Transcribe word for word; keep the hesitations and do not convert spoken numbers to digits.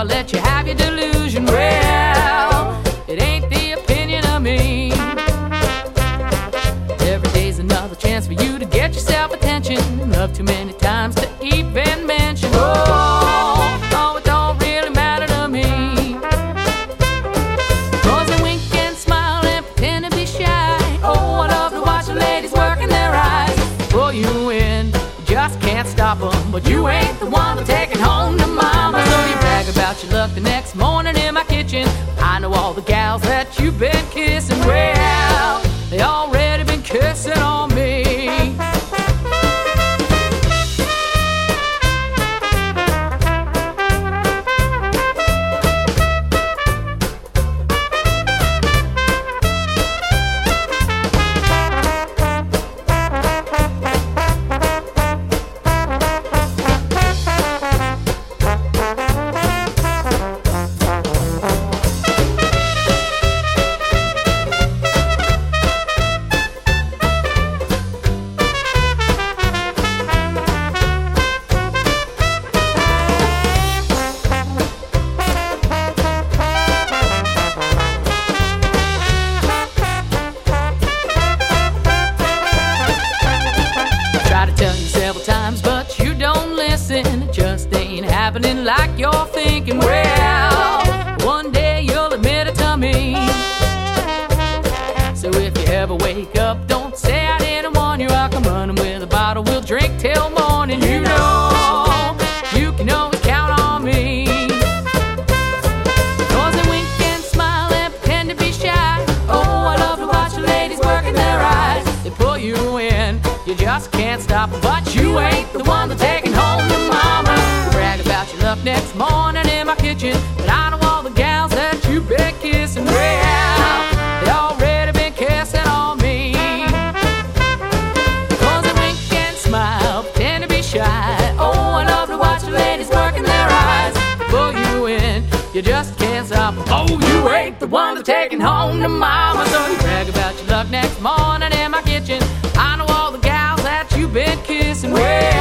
I let you have your delusion. Well, it ain't the opinion of me. Every day's another chance for you to get yourself attention. Love too many times to even mention. Oh, oh, it don't really matter to me. Cause I wink and smile and pretend to be shy. Oh, I love to watch the ladies working their eyes. Pull you in, you just can't stop them. But you ain't the one to take it home to mama. So you brag about your luck the next morning in my kitchen. I know all the gals that you've been kissing. Well, they already been kissing on me. It just ain't happening like you're thinking. Well, one day you'll admit it to me. So if you ever wake up, don't say I didn't warn you. I'll come running with a bottle, we'll drink till morning. You know, you can always count on me. Cause I wink and smile and pretend to be shy. Oh, I love to watch the ladies working their eyes. They pull you in, you just can't stop. But you ain't the one to take it home to mama. Brag about your luck next morning in my kitchen. But I know all the gals that you've been kissing. Well, they already been kissing on me. Cause I wink and smile, pretend to be shy. Oh, I love to watch the ladies working their eyes. They pull you in, you just can't stop. Oh, you ain't the one to take it home to mama. So you brag about your luck next morning in my kitchen. I know all the gals that you've been kissing. Well,